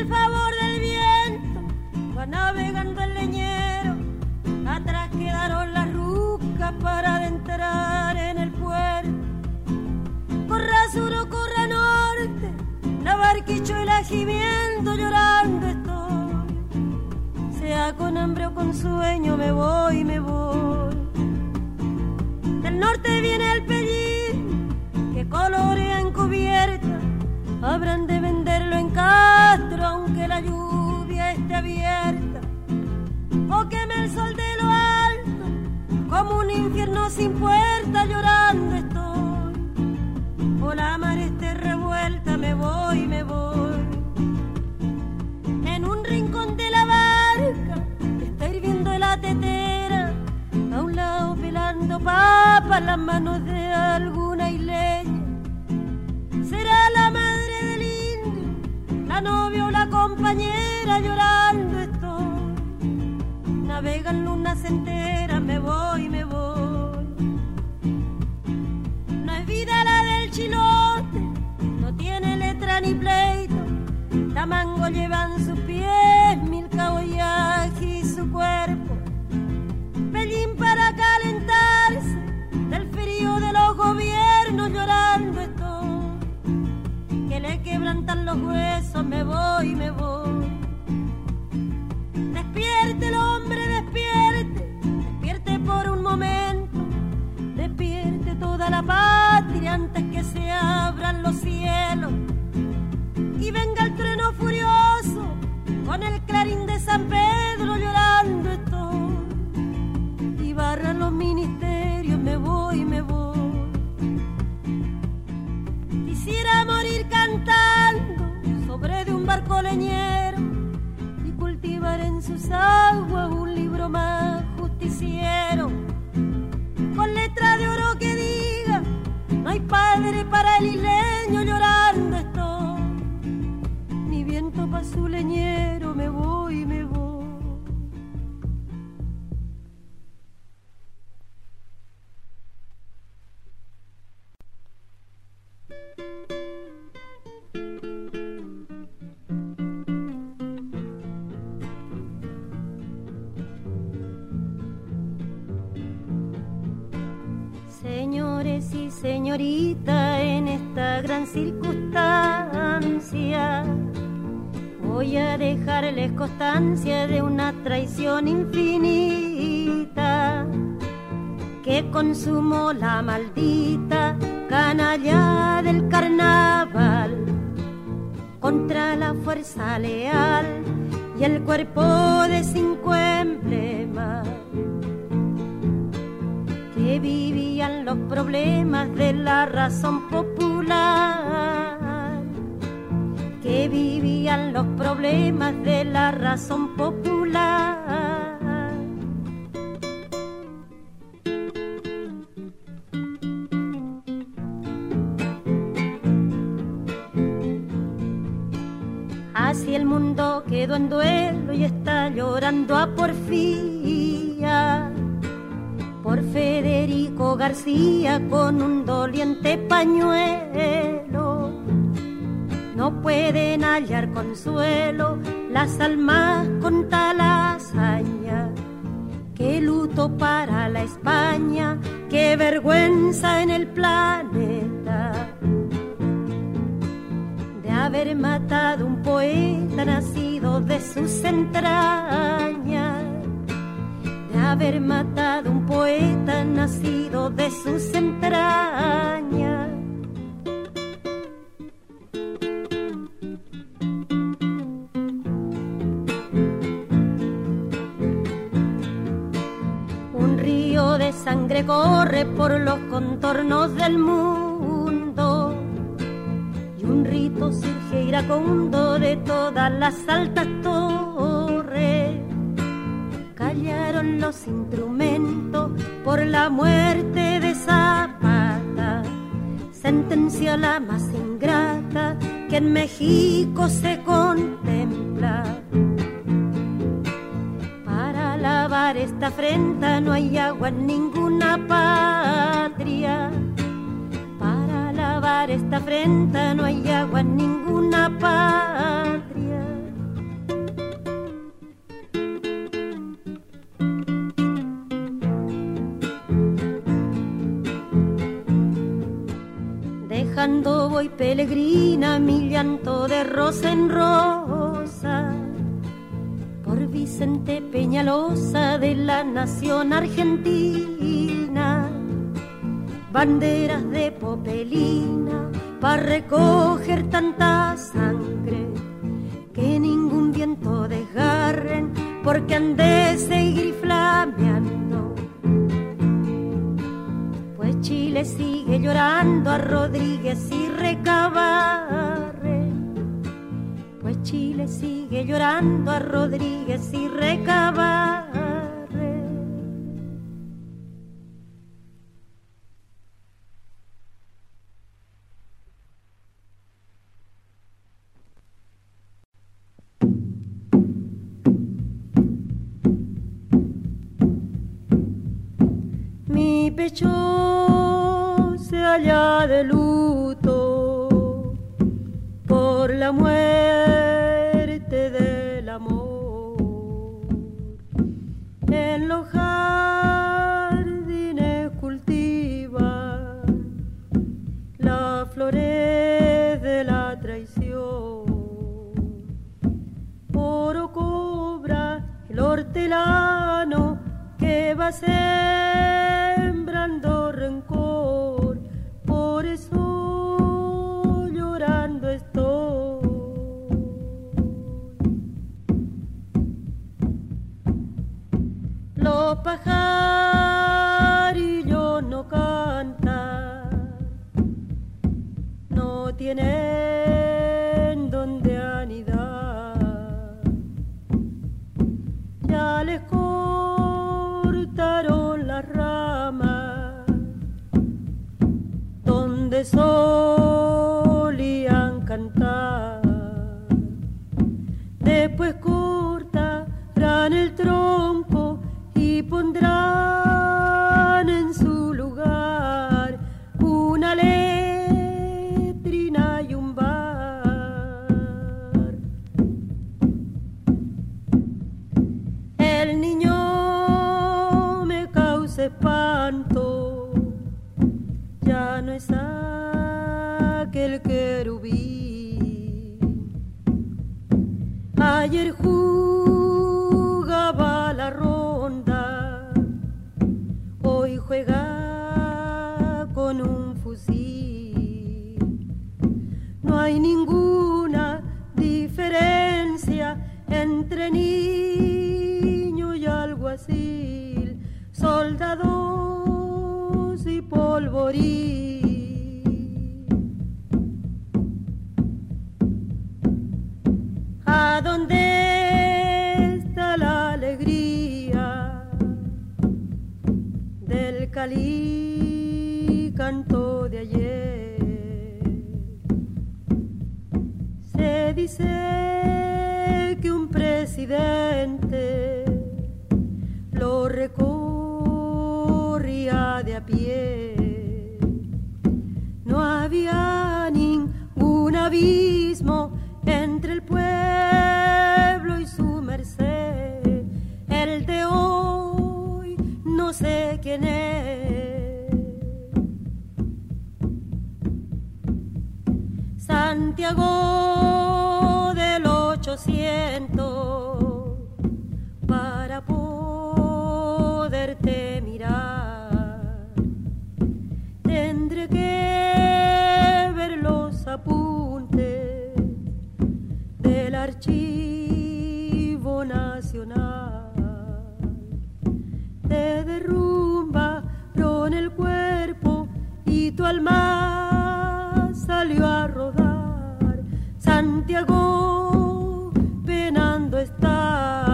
el favor del viento va navegando el leñero. Atrás quedaron las rucas para adentrar en el puerto. Corra sur o corra norte, la barquicho y la gimiendo, llorando estoy. Sea con hambre o con sueño, me voy, me voy. Del norte viene el pellín que colorea en cubierta. Habrán de venderlo en Castro aunque la lluvia esté abierta. O queme el sol de lo alto como un infierno sin puerta, llorando estoy. O la mar esté revuelta, me voy, me voy. En un rincón de la barca está hirviendo la tetera. A un lado pelando papas las manos de alguna isleña. Será la madre del indio, la novia o la compañera, llorando estoy. Navegan lunas enteras, me voy, me voy. No es vida la del chilote, no tiene letra ni pleito. Tamango llevan sus pies, mil caboyajes y su cuerpo. Pellín para calentarse del frío de los gobiernos, llorando estoy. Que le quebrantan los huesos, me voy, me voy. Despierte el hombre, despierte, despierte por un momento. Despierte toda la patria antes que se abran los cielos. Y venga el trueno furioso con el clarín de San Pedro, llorando estoy. Y barran los ministerios, me voy, me voy. Quisiera morir cantando sobre de un barco leñero y cultivar en sus aguas un libro más justiciero, con letra de oro que diga: no hay padre para el isleño, llorando estoy. Mi viento pa' su leñero, me voy, me voy. Señores y señoritas, en esta gran circunstancia voy a dejarles constancia de una traición infinita que consumó la maldita canalla del carnaval contra la fuerza leal y el cuerpo de 5 emblemas que vivían los problemas de la razón popular, que vivían los problemas de la razón popular. Así el mundo quedó en duelo y está llorando a Porfía por Federico García con un doliente pañuelo. No pueden hallar consuelo las almas con tal hazaña. Qué luto para la España, qué vergüenza en el planeta de haber matado un poeta nacido de sus entrañas. Haber matado un poeta nacido de sus entrañas. Un río de sangre corre por los contornos del mundo y un rito surge iracundo de todas las altas torres. Callaron los instrumentos por la muerte de Zapata, sentencia la más ingrata que en México se contempla. Para lavar esta afrenta no hay agua en ninguna patria. Para lavar esta afrenta no hay agua en ninguna patria. Bajando voy peregrina, mi llanto de rosa en rosa, por Vicente Peñalosa de la nación argentina. Banderas de popelina para recoger tanta sangre, que ningún viento desgarren, porque han de seguir flameando. Pues Chile sigue llorando a Rodríguez y Recabarren. Pues Chile sigue llorando a Rodríguez y Recabarren. Mi pecho se halla de luto por la muerte del amor. En los jardines cultiva las flores de la traición. Oro cobra el hortelano que va sembrando rencor, por eso llorando estoy. Los pajarillos no cantan, no tienen donde anidar, ya les cortaron las ramas donde solían cantar. Después cortarán el tronco y pondrán en su lugar una letrina y un bar. El niño me causa espanto, ya no es aquel querubín. Ayer jugaba la ronda, hoy juega con un fusil. No hay ninguna diferencia entre niño y alguacil, soldados y polvorín. ¿A dónde está la alegría del Cali canto de ayer? Se dice que un presidente lo recorría de a pie. No había ningún abismo entre el pueblo y su merced. El de hoy no sé quién es. Santiago del 800 para poderte mirar. Tendré que ver los apuntes del Archivo Nacional. Te derrumbaron el cuerpo y tu alma salió a rodar. Santiago penando está.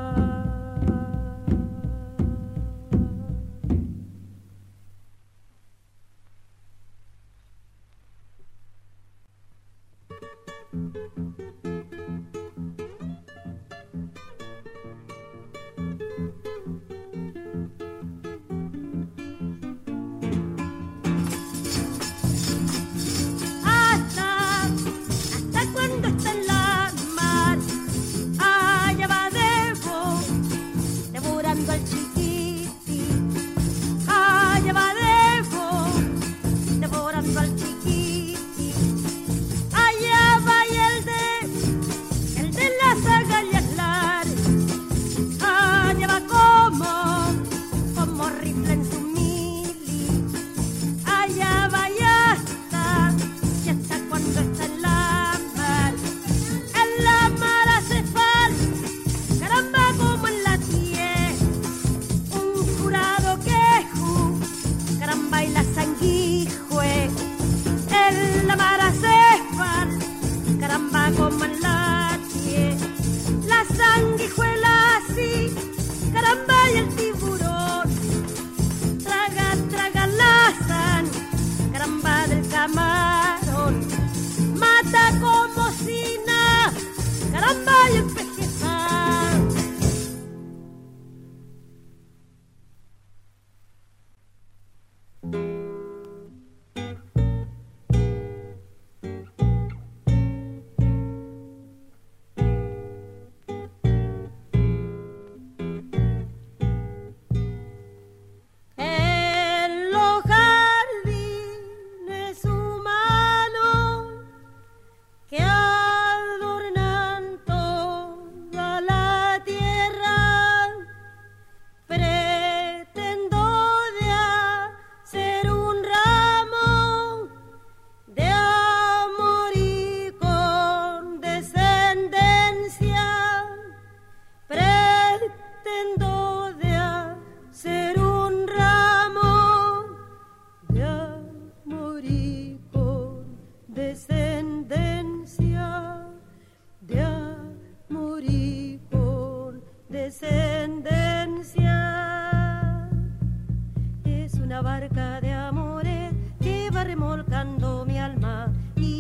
Hasta cuando está en la mar, allá va devorando al chiquiti, allá va devorando al chiquiti.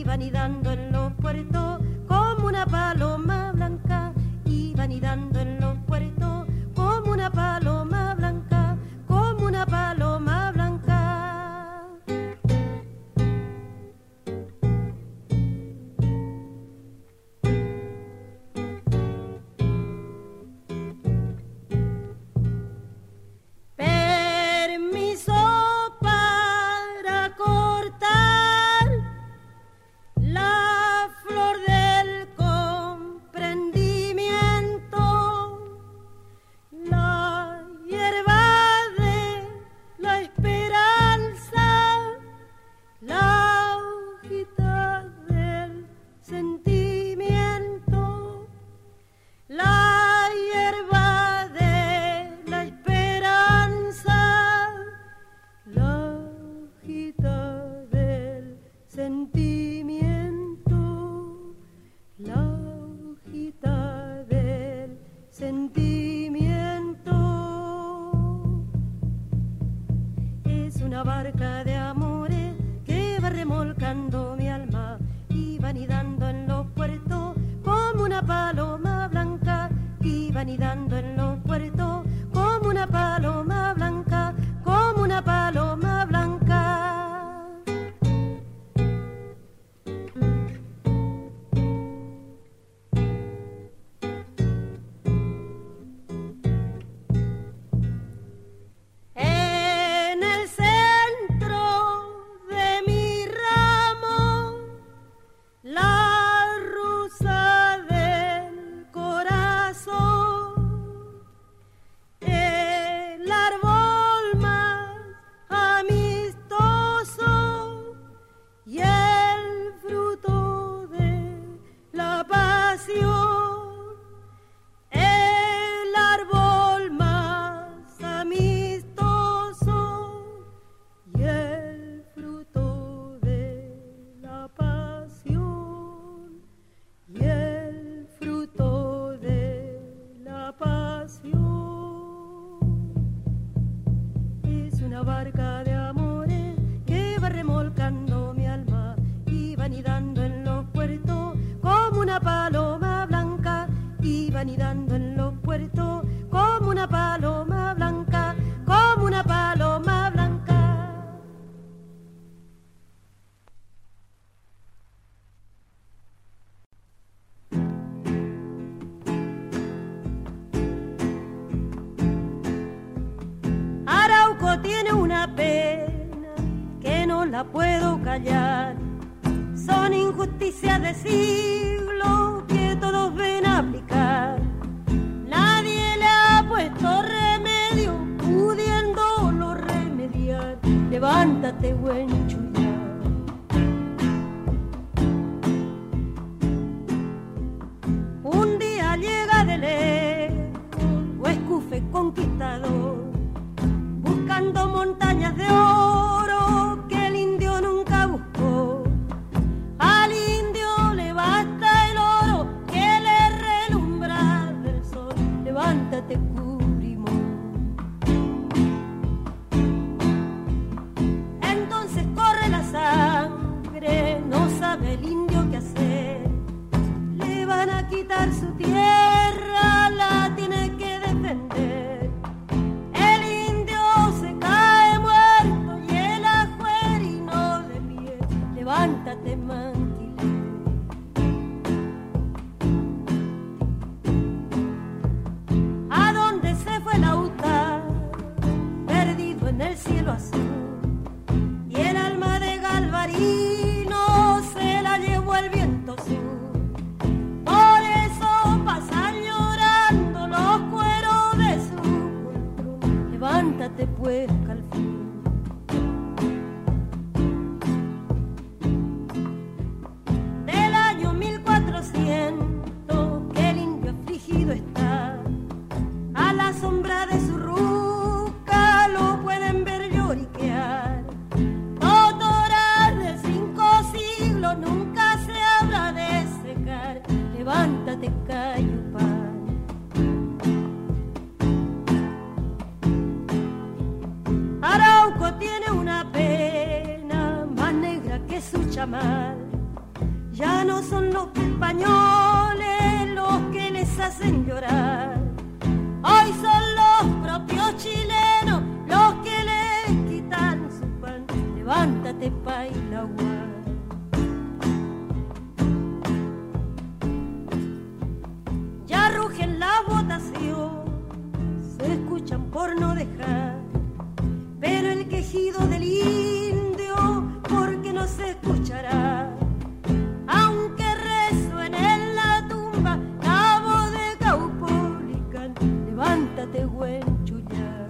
iba anidando en los puertos como una paloma blanca, iba anidando en los puertos como una paloma blanca, como una paloma blanca. Tiene una pena que no la puedo callar, son injusticias de siglo que todos ven aplicar. Nadie le ha puesto remedio, pudiéndolo remediar. Levántate, buen chullar. Un día llega de lejos, Huescufe conquistador, buscando montañas de oro que el indio nunca buscó. Al indio le basta el oro que le relumbra del sol. Levántate, Curimón. Entonces corre la sangre, no sabe el indio qué hacer. Le van a quitar su tierra, la tiene que defender. Levántate, manquilé. ¿A dónde se fue Lautaro? Perdido en el cielo azul. Y el alma de Galvarino se la llevó el viento sur. Por eso pasan llorando los cueros de su poltrón. Levántate, pues, Calfín. Que el indio afligido está, a la sombra de su ruca lo pueden ver lloriquear. Totoras de 5 siglos nunca se habrá de secar. Levántate, Cayupán. Arauco tiene una pena más negra que su chamal. Ya no son los españoles los que les hacen llorar. Hoy son los propios chilenos los que les quitan su pan. Levántate, Pailagua. Ya rugen la votación, se escuchan por no dejar, pero el quejido del indio, porque no se escuchará. Aunque resuene en la tumba la voz de Caupolicán, levántate, Huenchullán.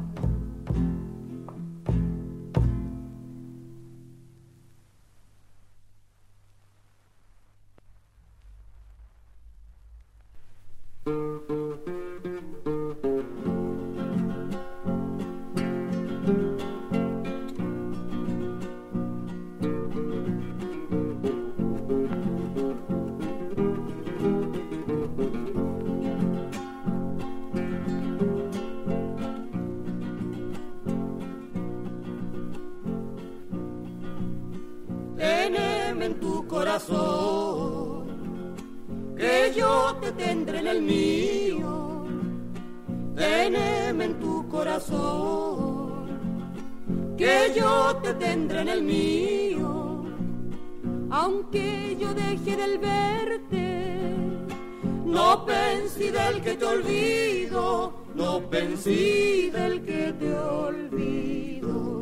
Teneme en tu corazón, que yo te tendré en el mío. Teneme en tu corazón, que yo te tendré en el mío. Aunque yo deje del verte, no pensé del que te olvido, no pensé del que te olvido.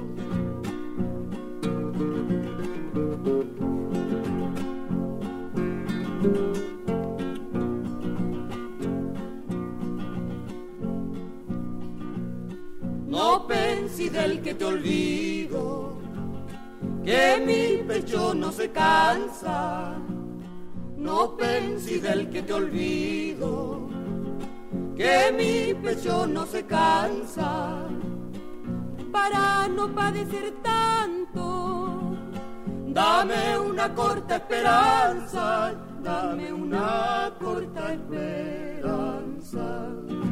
No pensé del que te olvido, que mi pecho no se cansa. No pensé del que te olvido, que mi pecho no se cansa. Para no padecer tanto, dame una corta esperanza, dame una corta esperanza.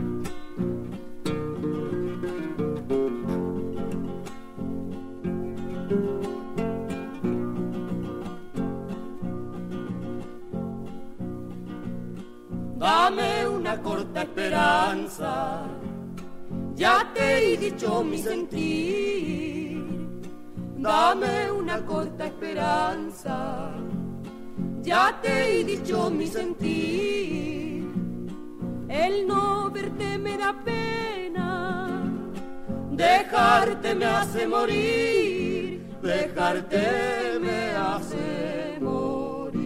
Dame una corta esperanza, ya te he dicho mi sentir. Dame una corta esperanza, ya te he dicho mi sentir. El no verte me da pena, dejarte me hace morir, dejarte me hace morir.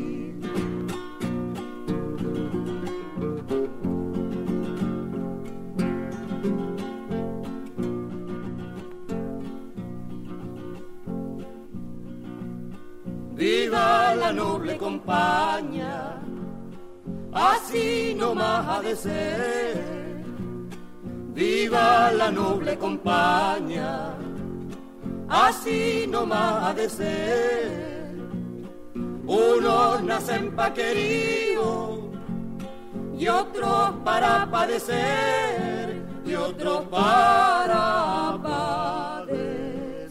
Viva la noble compañía, así nomás ha de ser. Viva la noble compañía, así nomás ha de ser. Unos nacen pa' queridos y otros para padecer, y otros para padecer.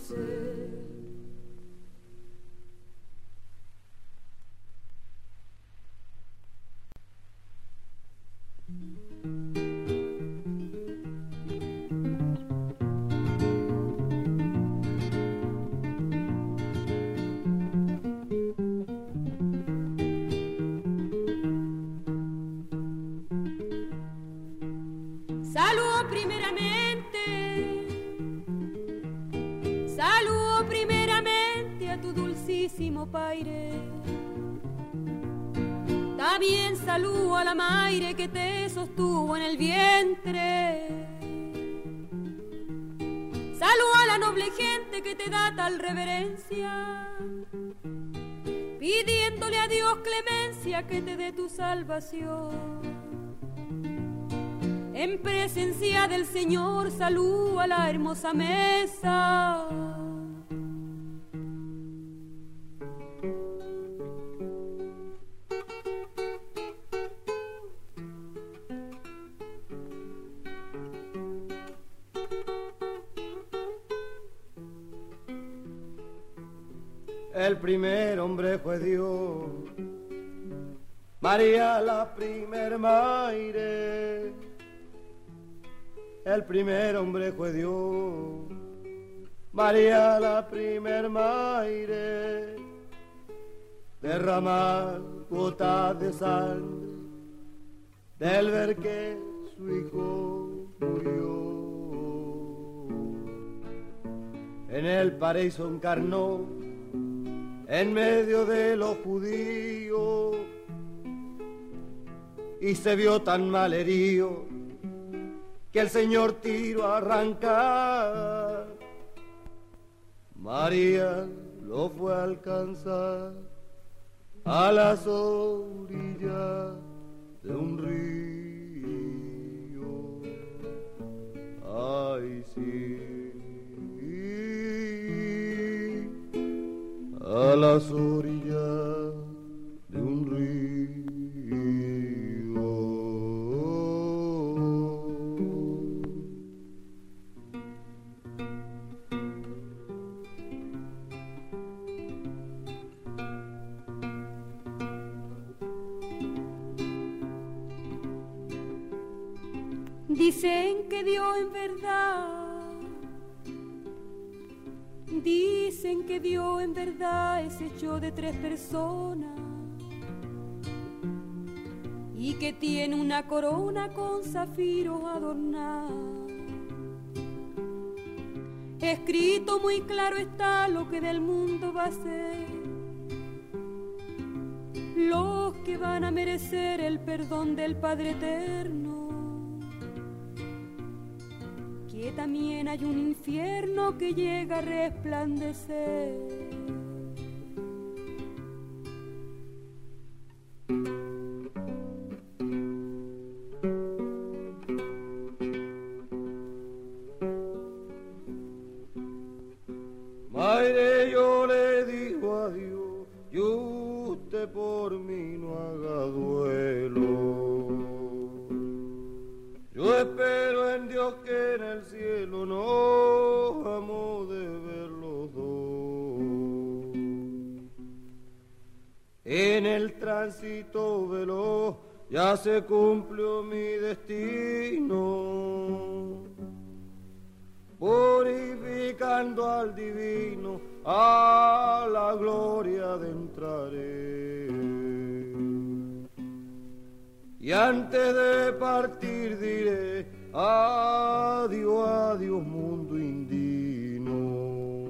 Saludo primeramente a tu dulcísimo paire. También saludo a la maire que te sostuvo en el vientre. Saludo a la noble gente que te da tal reverencia, pidiéndole a Dios clemencia que te dé tu salvación. En presencia del Señor saludo a la hermosa mesa. el primer hombre fue Dios, María la primer maire. El primer hombre fue Dios, María la primer maire. Derramar gotas de sangre del ver que su hijo murió. En el paraíso encarnó en medio de los judíos y se vio tan mal herido que el Señor tiró a arrancar. María lo fue a alcanzar a las orillas de un río. Ay, sí, a las orillas de un río. Dicen que Dios en verdad, dicen que Dios en verdad es hecho de 3 personas y que tiene una corona con zafiros adornada. Escrito muy claro está lo que del mundo va a ser, los que van a merecer el perdón del Padre Eterno. Que también hay un infierno que llega a resplandecer. Madre, yo le digo a Dios, y usted por mí no haga duelo. Yo espero en Dios que en el cielo nos vamos de ver los dos. En el tránsito veloz ya se cumplió mi destino, purificando al divino, a la gloria adentraré. Y antes de partir diré, adiós, adiós mundo indino.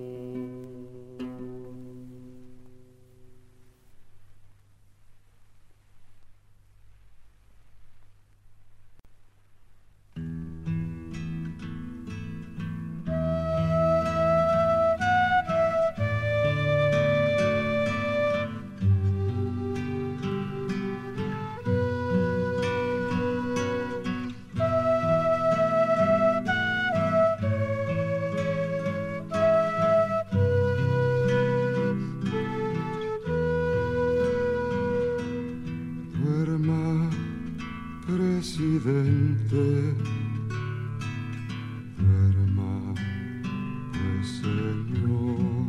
Presidente, duerma, pues Señor,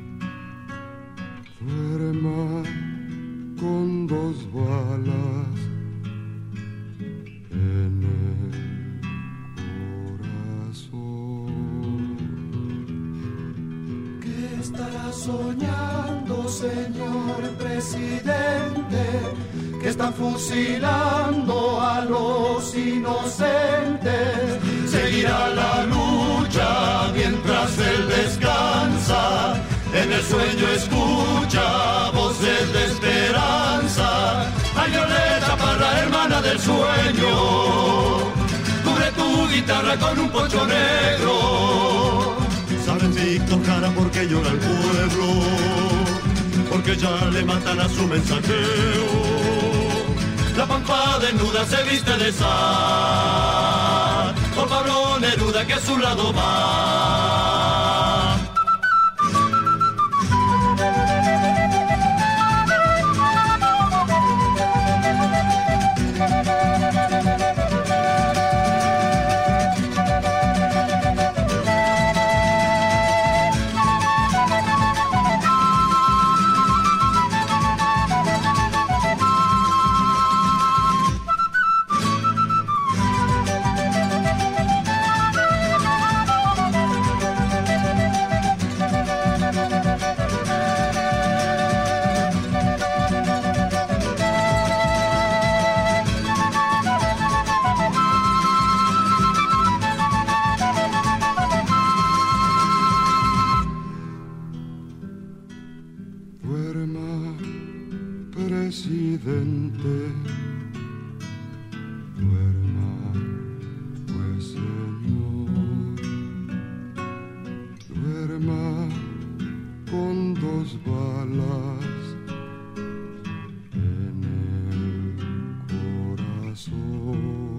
duerma con 2 balas en el corazón. ¿Qué estará soñando, señor presidente? Que están fusilando a los inocentes. Seguirá la lucha mientras él descansa. En el sueño escucha voces de esperanza. Ay, Violeta Parra, hermana del sueño, cubre tu guitarra con un poncho negro. Saben Víctor Jara por qué llora el pueblo, porque ya le matan a su mensajero. La pampa desnuda se viste de sal, por Pablo Neruda que a su lado va. presidente. Duerma, pues señor, duerma con 2 balas en el corazón.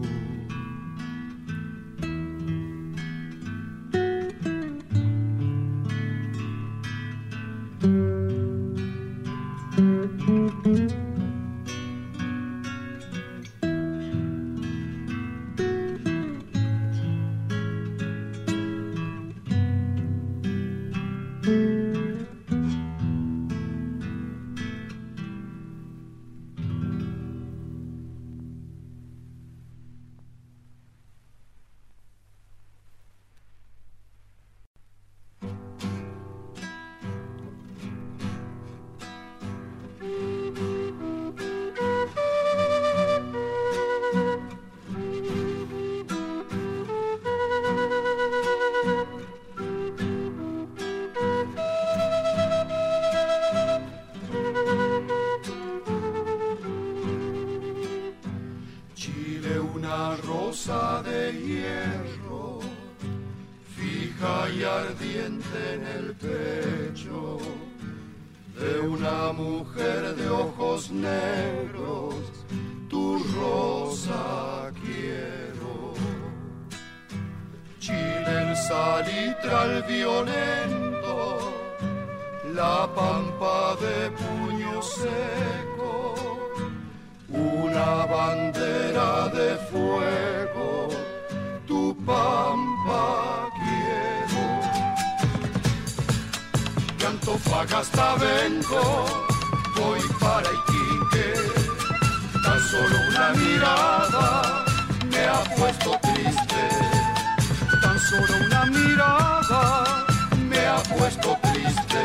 Hasta vengo, voy para Iquique, tan solo una mirada me ha puesto triste, tan solo una mirada me ha puesto triste,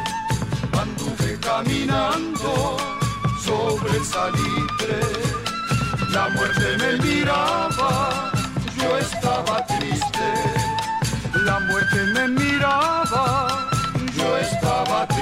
anduve caminando sobre el salitre, la muerte me miraba, yo estaba triste, la muerte me miraba, yo estaba triste.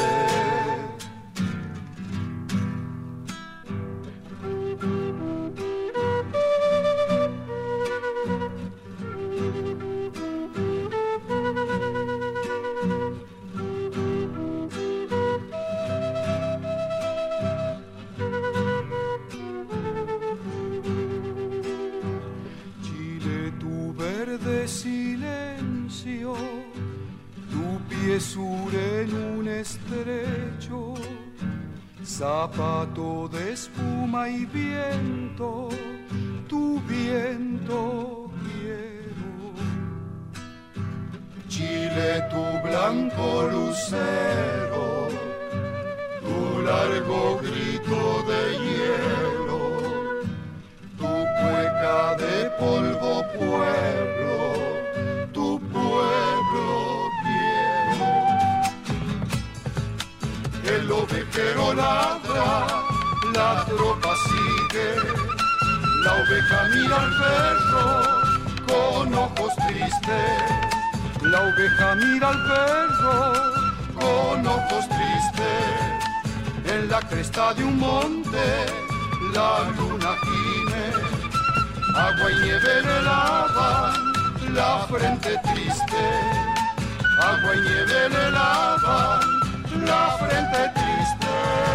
Chile, tu verde silencio, tu pie sur en un estrecho, zapato de espuma y viento, tu viento quiero. Chile, tu blanco lucero, tu largo grito de hielo, tu cueca de polvo pueblo, tu pueblo. El ovejero ladra, la tropa sigue, la oveja mira al perro con ojos tristes, la oveja mira al perro con ojos tristes, en la cresta de un monte la luna gime, agua y nieve le lavan la frente triste, agua y nieve le lavan la frente triste.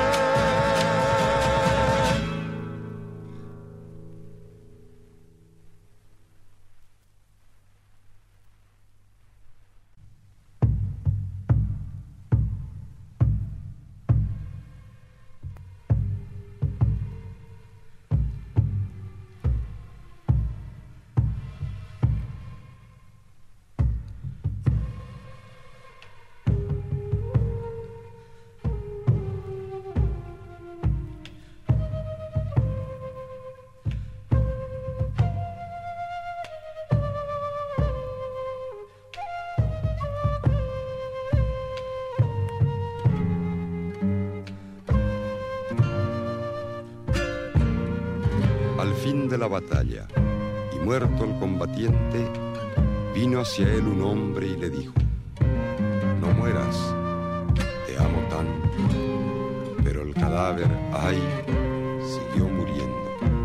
Al fin de la batalla, y muerto el combatiente, vino hacia él un hombre y le dijo: no mueras, te amo tanto. Pero el cadáver cadáver, ay, siguió muriendo.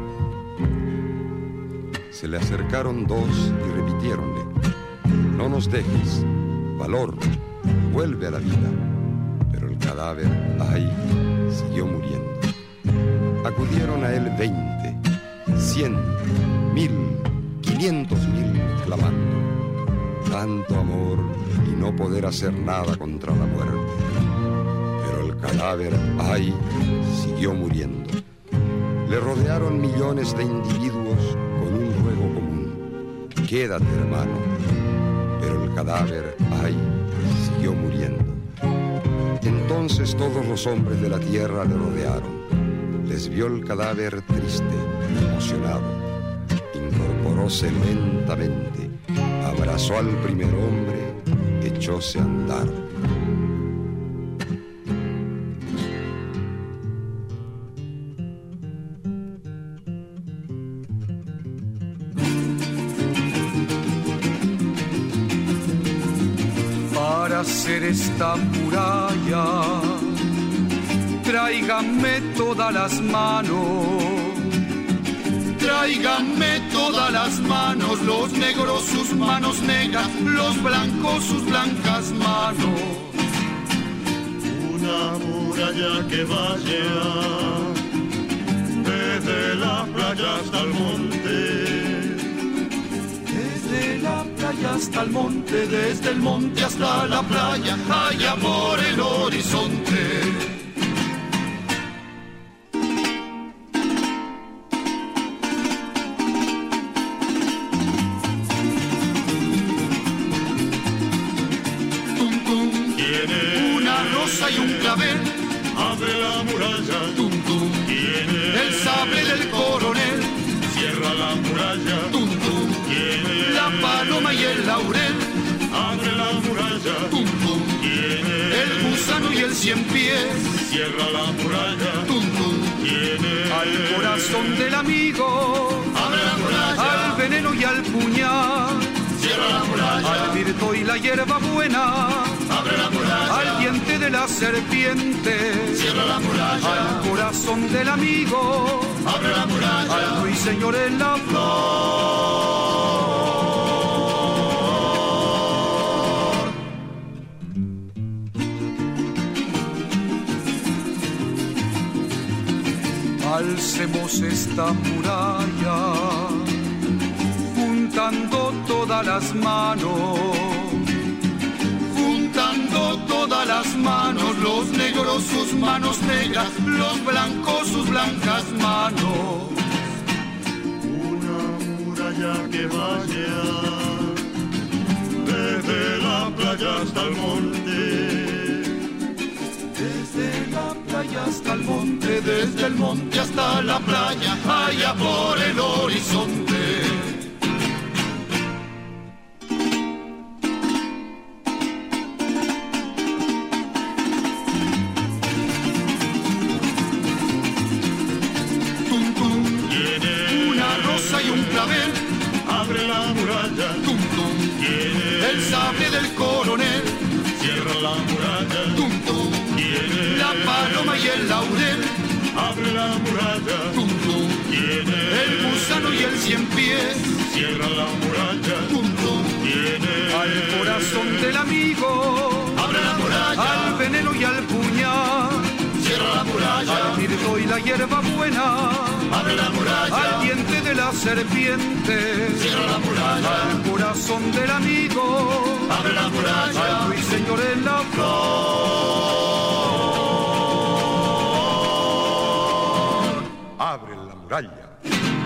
Se le acercaron dos y repitiéronle: no nos dejes, valor, vuelve a la vida. Pero el cadáver, ay, siguió muriendo. Acudieron a él 20, 100, 1000, 500.000 clamando. Tanto amor y no poder hacer nada contra la muerte. Pero el cadáver, ay, siguió muriendo. Le rodearon millones de individuos con un ruego común: quédate, hermano. Pero el cadáver, ay, siguió muriendo. Entonces todos los hombres de la tierra le rodearon. Les vio el cadáver triste, emocionado. Incorporóse lentamente, abrazó al primer hombre, echóse a andar. Para hacer esta muralla, tráiganme todas las manos. Tráiganme todas las manos, los negros sus manos negras, los blancos sus blancas manos. Una muralla que vaya desde la playa hasta el monte. Desde la playa hasta el monte, desde el monte hasta la playa, allá por el horizonte. Y un clavel, abre la muralla, tum tum, ¿quién es? el sable del coronel, Cierra la muralla, tum tum, ¿quién es? la paloma y el laurel, Abre la muralla, tum tum, ¿quién es? el gusano y el cien pies, Cierra la muralla, tum tum, ¿quién es? al corazón del amigo, Abre la muralla, al veneno y al puñal, cierra la muralla, al mirto y la hierba buena, abre la muralla, al diente de la serpiente, cierra la muralla, al corazón del amigo, abre la muralla, al ruiseñor en la flor. Alcemos esta muralla, juntando todas las manos, juntando todas las manos, los negros sus manos negras, los blancos sus blancas manos. una muralla que vaya desde la playa hasta el monte. Desde la playa hasta el monte, desde el monte hasta la playa, allá por el horizonte. Tum tum, ¿Quién es? una rosa y un clavel, Abre la muralla, tum tum, ¿quién es? el sable del coronel, Cierra la muralla, tum tum, ¿quién es? la paloma y el laurel, Abre la muralla, tum tum, ¿quién es? el gusano y el cien pies, Cierra la muralla, tum tum, ¿quién es? al corazón del amigo, Abre la muralla, al veneno y al puñal, cierra la muralla, al mirto y la hierba buena, abre la muralla, al diente de la serpiente, cierra la muralla, al corazón del amigo, abre la muralla, al ruiseñor en la flor. Abren la muralla.